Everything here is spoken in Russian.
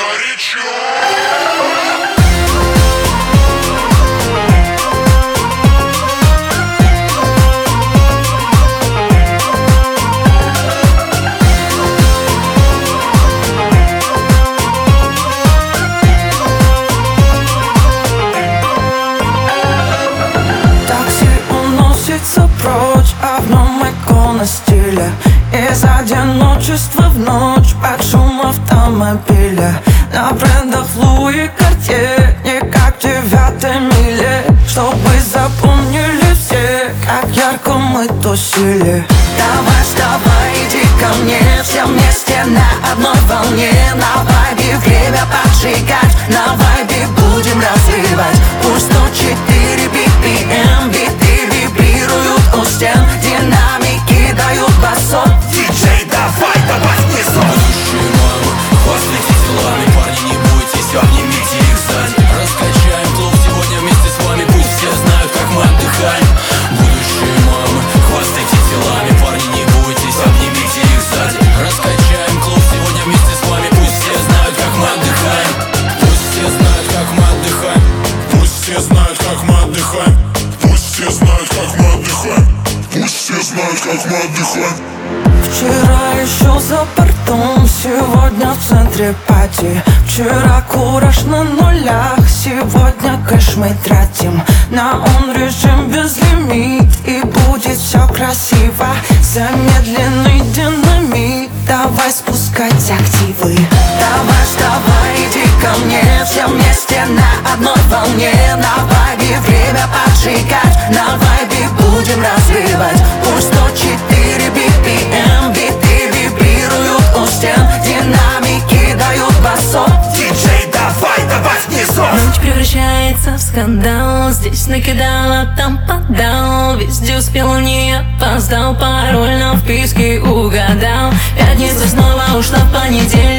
горячо. Прочь, а в нем икона стиля. Из одиночества в ночь под шум автомобиля. На брендах Луи Картье, не как в 9-й миле. Чтобы запомнили все, как ярко мы тусили. Давай, вставай, иди ко мне, все вместе на одной волне. На вайбе время поджигать, на вайбе будем развивать. Пусть 104 BPM, биты вибрируют у стен, динамики дают басов. Диджей, давай, добавь мне сон. Будущие мамы, хвастайте делами, парни, не бойтесь, обнимите их сзади. Раскачаем клуб сегодня вместе с вами, пусть все знают, как мы отдыхаем. Будущие мамы, хвастайте делами, парни, не бойтесь, обнимите их сзади. Раскачаем клуб сегодня вместе с вами, пусть все знают, как мы отдыхаем. Пусть все знают, как мы отдыхаем. Пусть все знают, как мы отдыхаем. Пусть все знают, как мы отдыхаем. Пусть все знают, как мы отдыхаем. Вчера еще за бортом, сегодня в центре пати. Вчера кураж на нулях, сегодня кэш мы тратим. На он режим безлимит, и будет все красиво. Замедленный динамит, давай спускать активы. Давай, вставай, иди ко мне, все вместе на одной волне. На вайбе время поджигать, на вайбе будем развивать. Пусть 104 BPM, биты вибрируют у стен, динамики дают басов. Диджей, давай, добавь мне сон. Ночь превращается в скандал, здесь накидал, а там подал. Везде успел, не опоздал, пароль на вписке угадал. Пятница снова ушла в понедельник.